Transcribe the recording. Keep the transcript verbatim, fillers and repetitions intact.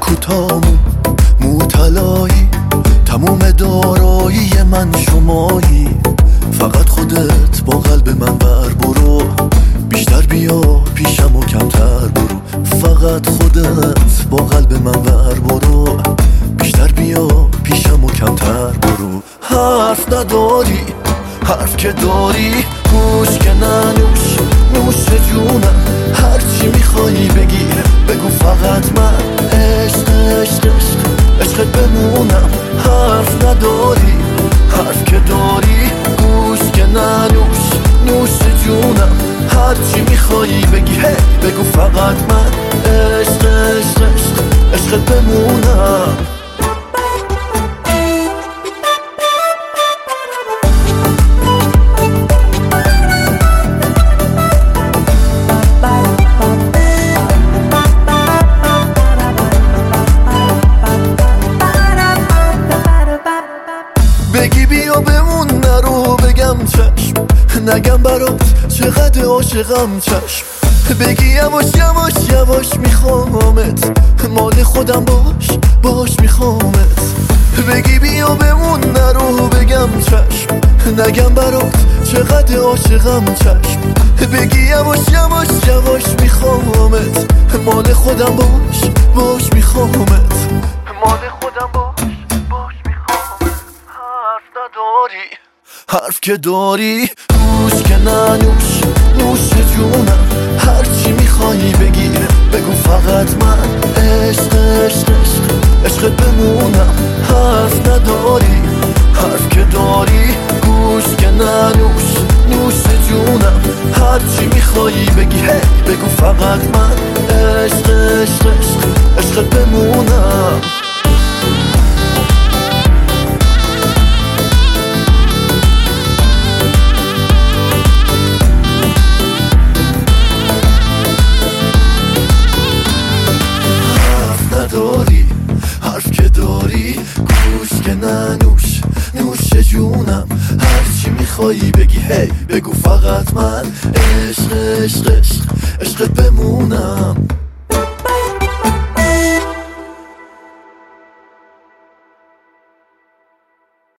کوتاه‌مو مو طلایی، تموم دارایی من شمایی. فقط خودت با قلب من بر برو، بیشتر بیا پیشم و کمتر برو. فقط خودت با قلب من بر برو، بیشتر بیا پیشم و کمتر برو. حرف نداری، حرف که داری گوش که ننوش، نوش جونم. هرچی میخوایی بگی بگو، فقط من عشق عشق عشق عشقت بمونم. حرف نداری، حرف که داری گوش که ننوش، نوش جونم. هرچی میخوایی بگی هی بگو، فقط من عشق عشق عشق عشقت بمونم. بگی بیا بمون نرو بگم چشم، نگم برات چقدر عاشقم چشم. بگی یواش یواش یواش میخوامت، مال خودم باش باش میخوامت. بگی بیا بمون نرو بگم چشم، نگم برات چقدر عاشقم چشم. بگی یواش یواش یواش میخوامت، مال خودم باش باش میخوامت. مال خودم باش باش میخوامت. حرف نداری، حرف که داری گوش که ننوش، نوش جونم. هرچی میخوایی بگی بگو، فقط من عشق عشق عشق عشقت بمونم. حرف نداری، حرف که داری گوش که ننوش، نوش جونم. هرچی میخوایی بگی هی بگو، فقط من عشق عشق عشق عشقت بمونم. داری حرف که داری گوش که ننوش، نوش جونم. هرچی میخوایی بگی هی بگو، فقط من عشق عشق عشق عشقت بمونم.